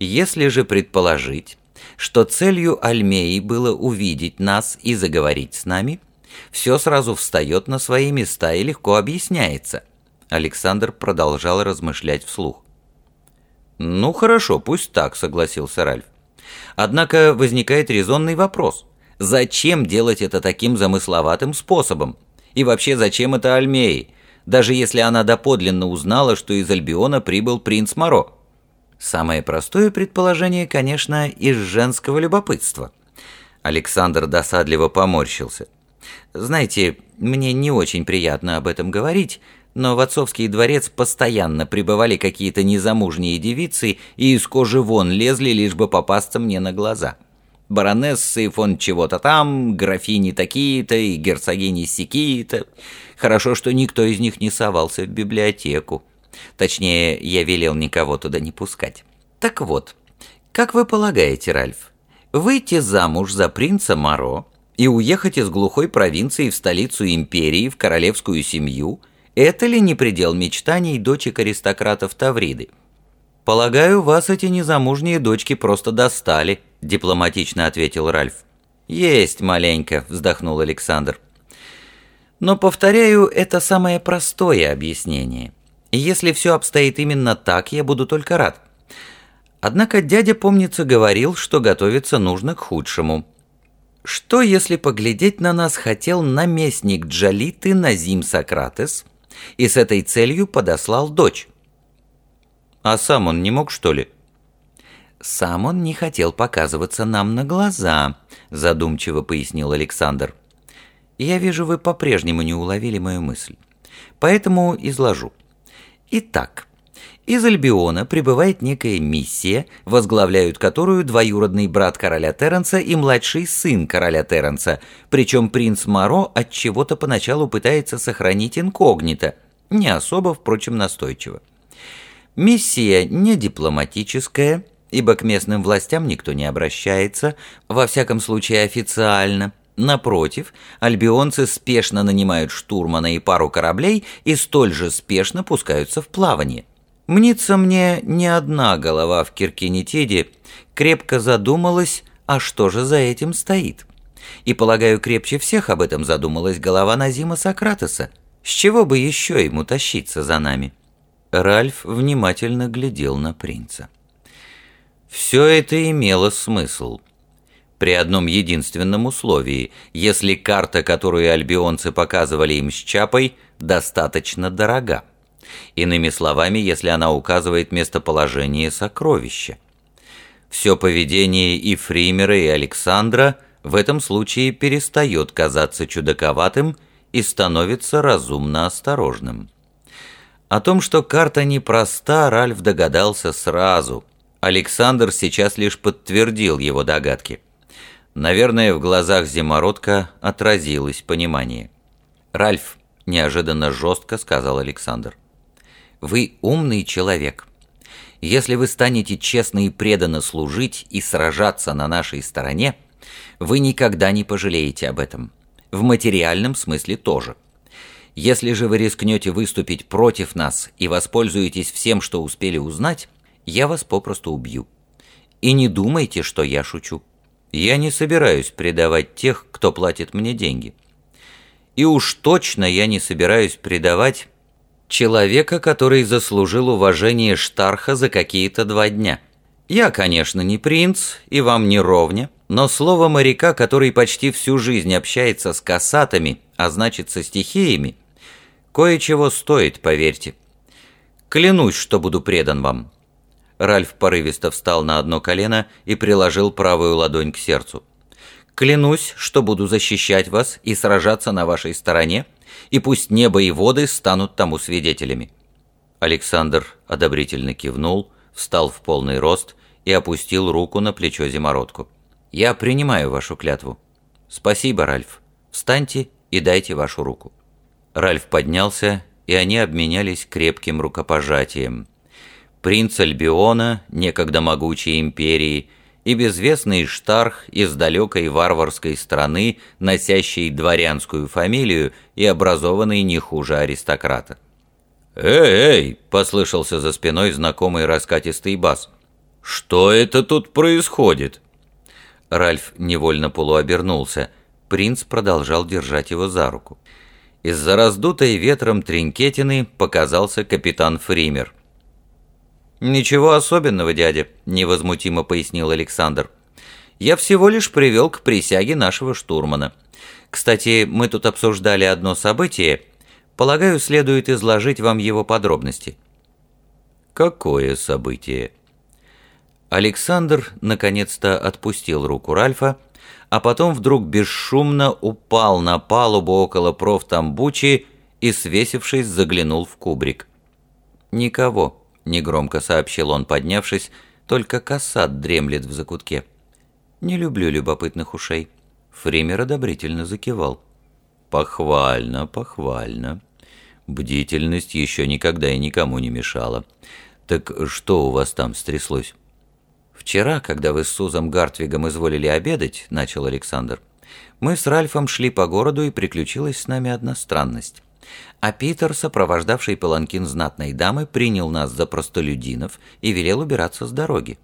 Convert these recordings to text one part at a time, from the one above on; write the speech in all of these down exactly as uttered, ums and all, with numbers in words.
Если же предположить, что целью Альмеи было увидеть нас и заговорить с нами, все сразу встает на свои места и легко объясняется. Александр продолжал размышлять вслух. «Ну хорошо, пусть так», — согласился Ральф. «Однако возникает резонный вопрос. Зачем делать это таким замысловатым способом? И вообще, зачем это Альмеи, даже если она доподлинно узнала, что из Альбиона прибыл принц Моро?» Самое простое предположение, конечно, из женского любопытства. Александр досадливо поморщился. «Знаете, мне не очень приятно об этом говорить, но в отцовский дворец постоянно прибывали какие-то незамужние девицы и из кожи вон лезли, лишь бы попасться мне на глаза. Баронессы фон чего-то там, графини такие-то и герцогини сякие-то. Хорошо, что никто из них не совался в библиотеку. Точнее, я велел никого туда не пускать. Так вот, как вы полагаете, Ральф, выйти замуж за принца Моро и уехать из глухой провинции в столицу империи, в королевскую семью, это ли не предел мечтаний дочек аристократов Тавриды? «Полагаю, вас эти незамужние дочки просто достали», — дипломатично ответил Ральф. «Есть маленько», — вздохнул Александр. «Но, повторяю, это самое простое объяснение. Если все обстоит именно так, я буду только рад. Однако дядя, помнится, говорил, что готовиться нужно к худшему. Что, если поглядеть на нас хотел наместник Джалиты Назим Сократес и с этой целью подослал дочь? А сам он не мог, что ли?» «Сам он не хотел показываться нам на глаза», — задумчиво пояснил Александр. «Я вижу, вы по-прежнему не уловили мою мысль. Поэтому изложу. Итак, из Альбиона прибывает некая миссия, возглавляют которую двоюродный брат короля Терренса и младший сын короля Терренса, причем принц Моро от чего-то поначалу пытается сохранить инкогнито, не особо, впрочем, настойчиво. Миссия не дипломатическая, ибо к местным властям никто не обращается, во всяком случае официально. Напротив, альбионцы спешно нанимают штурмана и пару кораблей и столь же спешно пускаются в плавание. Мнится мне, ни одна голова в Киркинетиде крепко задумалась, а что же за этим стоит. И, полагаю, крепче всех об этом задумалась голова Назима Сократеса. С чего бы еще ему тащиться за нами?» Ральф внимательно глядел на принца. Все это имело смысл. При одном единственном условии, если карта, которую альбионцы показывали им с Чапой, достаточно дорога. Иными словами, если она указывает местоположение сокровища. Все поведение и Фримера, и Александра в этом случае перестает казаться чудаковатым и становится разумно осторожным. О том, что карта непроста, Ральф догадался сразу. Александр сейчас лишь подтвердил его догадки. Наверное, в глазах Зимородка отразилось понимание. «Ральф», — неожиданно жестко сказал Александр, — «вы умный человек. Если вы станете честно и преданно служить и сражаться на нашей стороне, вы никогда не пожалеете об этом. В материальном смысле тоже. Если же вы рискнете выступить против нас и воспользуетесь всем, что успели узнать, я вас попросту убью. И не думайте, что я шучу. Я не собираюсь предавать тех, кто платит мне деньги. И уж точно я не собираюсь предавать человека, который заслужил уважение Штарха за какие-то два дня. Я, конечно, не принц, и вам не ровня, но слово моряка, который почти всю жизнь общается с касатами, а значит со стихиями, кое-чего стоит, поверьте. Клянусь, что буду предан вам». Ральф порывисто встал на одно колено и приложил правую ладонь к сердцу. «Клянусь, что буду защищать вас и сражаться на вашей стороне, и пусть небо и воды станут тому свидетелями». Александр одобрительно кивнул, встал в полный рост и опустил руку на плечо Зимородку. «Я принимаю вашу клятву». «Спасибо, Ральф. Встаньте и дайте вашу руку». Ральф поднялся, и они обменялись крепким рукопожатием. Принц Альбиона, некогда могучей империи, и безвестный Штарх из далекой варварской страны, носящий дворянскую фамилию и образованный не хуже аристократа. «Эй, эй!» — послышался за спиной знакомый раскатистый бас. «Что это тут происходит?» Ральф невольно полуобернулся. Принц продолжал держать его за руку. Из-за раздутой ветром тринкетины показался капитан Фример. «Ничего особенного, дядя», — невозмутимо пояснил Александр. «Я всего лишь привел к присяге нашего штурмана. Кстати, мы тут обсуждали одно событие. Полагаю, следует изложить вам его подробности». «Какое событие?» Александр наконец-то отпустил руку Ральфа, а потом вдруг бесшумно упал на палубу около профтамбучи и, свесившись, заглянул в кубрик. «Никого», — негромко сообщил он, поднявшись, — «только кассат дремлет в закутке». «Не люблю любопытных ушей». Фример одобрительно закивал. «Похвально, похвально. Бдительность еще никогда и никому не мешала. Так что у вас там стряслось?» «Вчера, когда вы с Сузом Гартвигом изволили обедать, — начал Александр, — мы с Ральфом шли по городу, и приключилась с нами одна странность. А Питер, сопровождавший паланкин знатной дамы, принял нас за простолюдинов и велел убираться с дороги».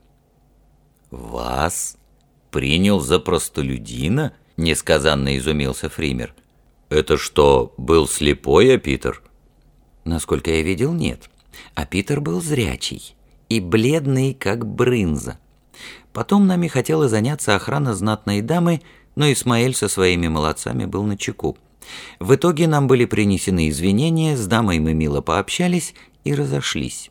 «Вас принял за простолюдина?» — несказанно изумился Фример. «Это что, был слепой, а Питер?» «Насколько я видел, нет. А Питер был зрячий и бледный, как брынза. Потом нами хотела заняться охрана знатной дамы, но Исмаэль со своими молодцами был начеку. В итоге нам были принесены извинения, с дамой мы мило пообщались и разошлись».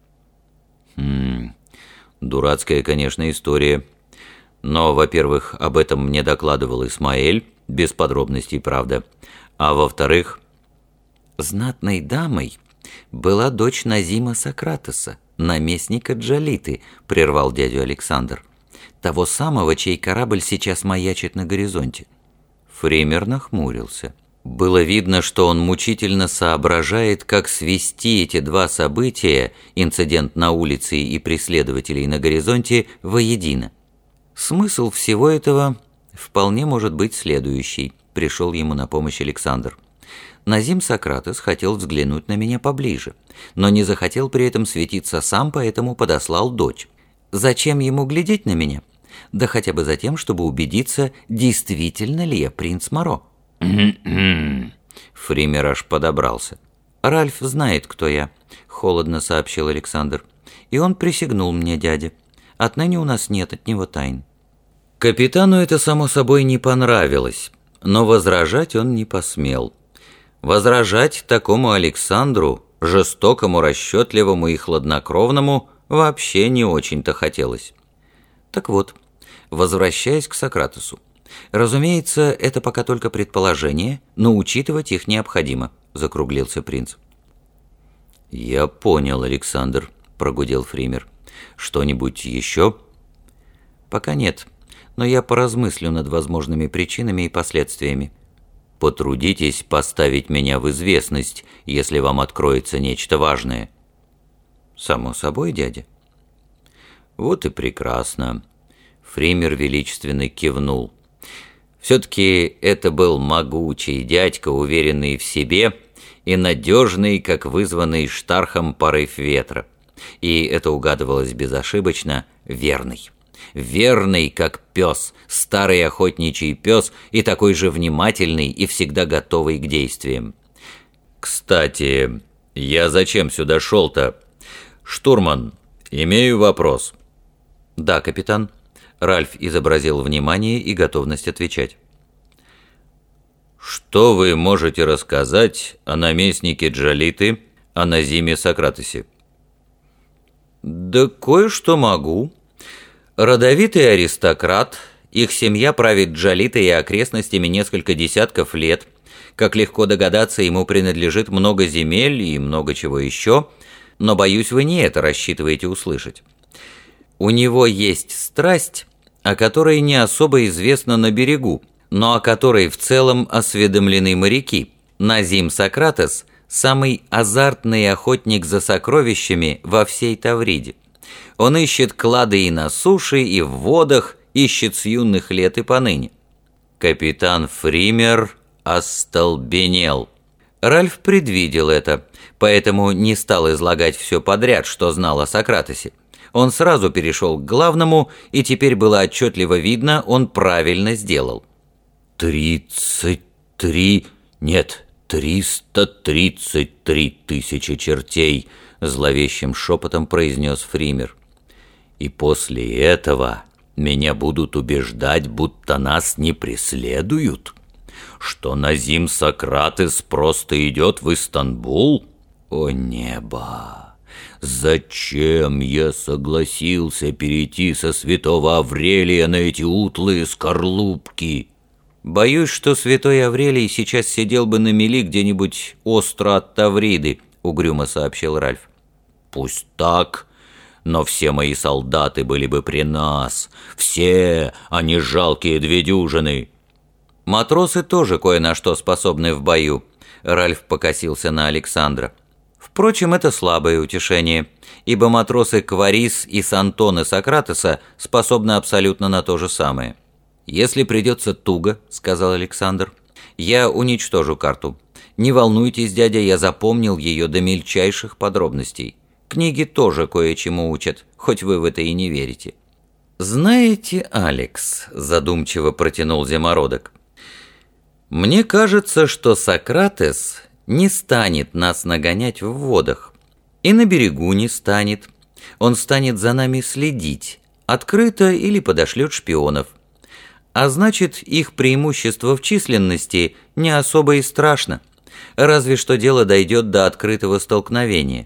«Хм, дурацкая, конечно, история. Но, во-первых, об этом мне докладывал Исмаэль, без подробностей, правда. А во-вторых...» «Знатной дамой была дочь Назима Сократеса, наместника Джалиты», — прервал дядю Александр. «Того самого, чей корабль сейчас маячит на горизонте». Фример нахмурился. Было видно, что он мучительно соображает, как свести эти два события, инцидент на улице и преследователей на горизонте, воедино. Смысл всего этого вполне может быть следующий, пришел ему на помощь Александр. Назим Сократес хотел взглянуть на меня поближе, но не захотел при этом светиться сам, поэтому подослал дочь. Зачем ему глядеть на меня? Да хотя бы за тем, чтобы убедиться, действительно ли я принц Моро. Фример аж подобрался. «Ральф знает, кто я», — холодно сообщил Александр. «И он присягнул мне, дядя. Отныне у нас нет от него тайн». Капитану это, само собой, не понравилось, но возражать он не посмел. Возражать такому Александру, жестокому, расчетливому и хладнокровному, вообще не очень-то хотелось. Так вот, возвращаясь к Сократесу. «Разумеется, это пока только предположение, но учитывать их необходимо», — закруглился принц. «Я понял, Александр», — прогудел Фример. «Что-нибудь еще?» «Пока нет, но я поразмыслю над возможными причинами и последствиями». «Потрудитесь поставить меня в известность, если вам откроется нечто важное». «Само собой, дядя». «Вот и прекрасно». Фример величественно кивнул. Все-таки это был могучий дядька, уверенный в себе и надежный, как вызванный Штархом порыв ветра. И это угадывалось безошибочно, верный. Верный, как пес, старый охотничий пес, и такой же внимательный и всегда готовый к действиям. «Кстати, я зачем сюда шел-то? Штурман, имею вопрос». «Да, капитан». Ральф изобразил внимание и готовность отвечать. «Что вы можете рассказать о наместнике Джалиты, о Назиме Сократесе?» «Да кое-что могу. Родовитый аристократ, их семья правит Джалитой и окрестностями несколько десятков лет. Как легко догадаться, ему принадлежит много земель и много чего еще, но, боюсь, вы не это рассчитываете услышать. У него есть страсть, о которой не особо известно на берегу, но о которой в целом осведомлены моряки. Назим Сократес – самый азартный охотник за сокровищами во всей Тавриде. Он ищет клады и на суше, и в водах, ищет с юных лет и поныне». Капитан Фример остолбенел. Ральф предвидел это, поэтому не стал излагать все подряд, что знал о Сократесе. Он сразу перешел к главному, и теперь было отчетливо видно, он правильно сделал. «Тридцать три... Нет, триста тридцать три тысячи чертей», — зловещим шепотом произнес Фример. «И после этого меня будут убеждать, будто нас не преследуют, что Назим Сократес просто идет в Истанбул. О небо! Зачем я согласился перейти со святого Аврелия на эти утлые скорлупки?» «Боюсь, что святой Аврелий сейчас сидел бы на мели где-нибудь остро от Тавриды», — угрюмо сообщил Ральф. «Пусть так, но все мои солдаты были бы при нас. Все, а не жалкие две дюжины». «Матросы тоже кое на что способны в бою», — Ральф покосился на Александра. «Впрочем, это слабое утешение, ибо матросы Кварис и Сантоны Сократеса способны абсолютно на то же самое». «Если придется туго», — сказал Александр, — «я уничтожу карту. Не волнуйтесь, дядя, я запомнил ее до мельчайших подробностей. Книги тоже кое-чему учат, хоть вы в это и не верите». «Знаете, Алекс», — задумчиво протянул Зимородок, — «мне кажется, что Сократес не станет нас нагонять в водах, и на берегу не станет. Он станет за нами следить, открыто или подошлет шпионов. А значит, их преимущество в численности не особо и страшно, разве что дело дойдет до открытого столкновения.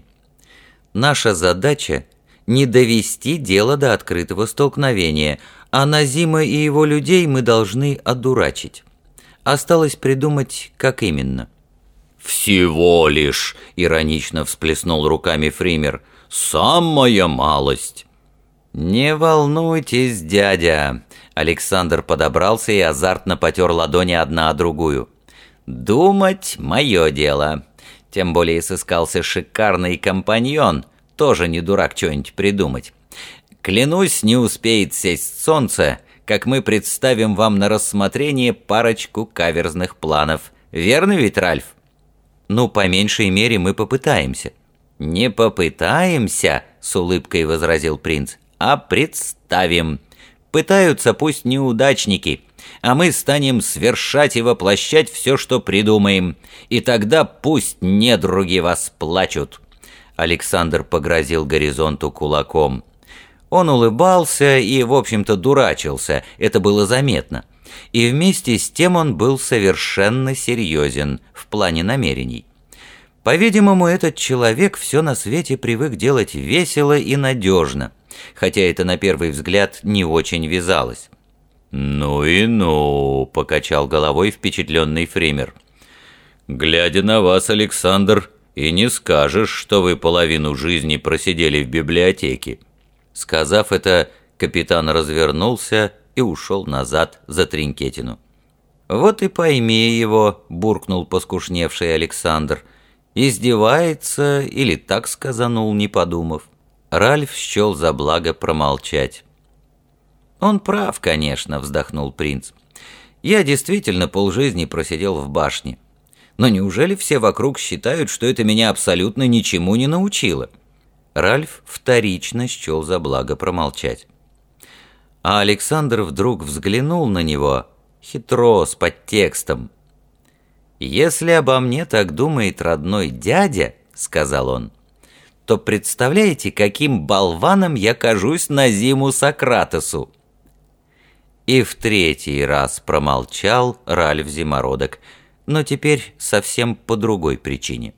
Наша задача – не довести дело до открытого столкновения, а Назима и его людей мы должны одурачить. Осталось придумать, как именно». «Всего лишь», — иронично всплеснул руками Фример, — «самая малость». «Не волнуйтесь, дядя». Александр подобрался и азартно потер ладони одна о другую. «Думать — мое дело. Тем более сыскался шикарный компаньон, тоже не дурак что-нибудь придумать. Клянусь, не успеет сесть солнце, как мы представим вам на рассмотрение парочку каверзных планов. Верно ведь, Ральф?» «Ну, по меньшей мере, мы попытаемся». «Не попытаемся», — с улыбкой возразил принц, — «а представим. Пытаются пусть неудачники, а мы станем свершать и воплощать все, что придумаем, и тогда пусть недруги вас плачут». Александр погрозил горизонту кулаком. Он улыбался и, в общем-то, дурачился, это было заметно. И вместе с тем он был совершенно серьезен в плане намерений. По-видимому, этот человек все на свете привык делать весело и надежно, хотя это на первый взгляд не очень вязалось. «Ну и ну», — покачал головой впечатленный Фример. «Глядя на вас, Александр, и не скажешь, что вы половину жизни просидели в библиотеке». Сказав это, капитан развернулся и ушел назад за Тринкетину. «Вот и пойми его», — буркнул поскушневший Александр. «Издевается или так сказанул, не подумав». Ральф счел за благо промолчать. «Он прав, конечно», — вздохнул принц. «Я действительно полжизни просидел в башне. Но неужели все вокруг считают, что это меня абсолютно ничему не научило?» Ральф вторично счел за благо промолчать. А Александр вдруг взглянул на него, хитро, с подтекстом. «Если обо мне так думает родной дядя, — сказал он, — то представляете, каким болваном я кажусь Назиму Сократесу?» И в третий раз промолчал Ральф Зимородок, но теперь совсем по другой причине.